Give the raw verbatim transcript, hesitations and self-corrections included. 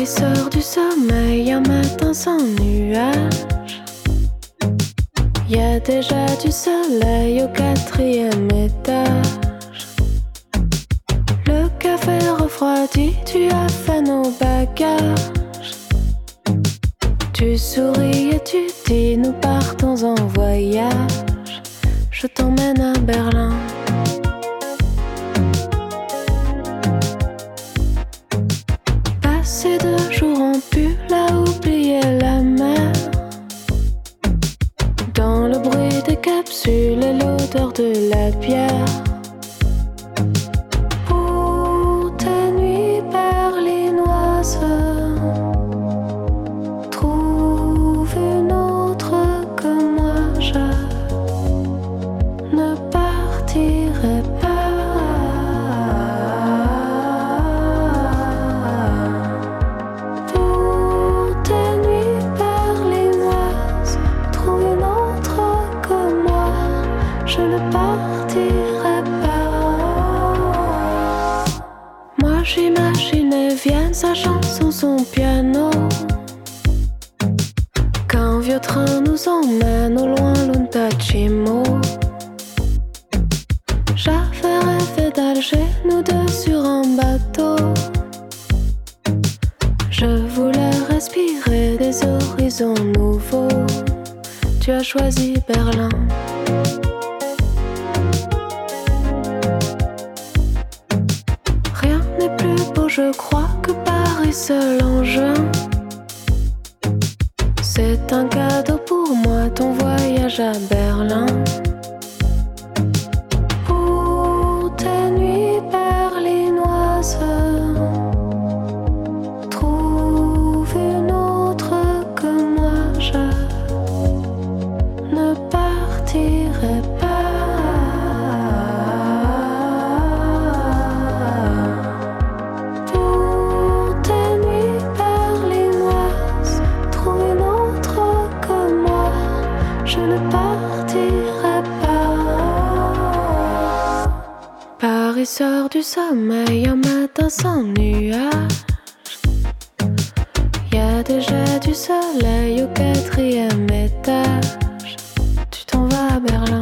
sort du sommeil un matin sans nuage. Y a déjà du soleil au quatrième étage. Le café refroidi, tu as fait nos bagages. Tu souris et tu dis nous partons en voyage. Je t'emmène à Berlin. Passer deux jours en pull à oublier la mer. Dans le bruit des capsules et l'odeur de la bière. Pour tes nuits berlinoises, trouve une autre que moi. Je ne partirai pas. Pour tes nuits berlinoises, trouve une autre que moi. Je ne partirai pas. Moi j'imaginais Vienne, sa chanson, son piano. Qu'un vieux train nous emmène au loin l'Untachimo. J'avais rêvé d'Alger, nous deux sur un bateau. Je voulais respirer des horizons nouveaux. Tu as choisi Berlin. Rien n'est plus beau, je crois, que Paris seul en juin. C'est un cadeau pour moi, ton voyage à Berlin. Pour tes nuits berlinoises, trouve une autre que moi. Je ne partirai pas. Pour tes nuits berlinoises, trouve une autre que moi. Je ne partirai pas. Paris sort du sommeil un matin sans nuage. Y a déjà du soleil au quatrième étage. Tu t'en vas à Berlin.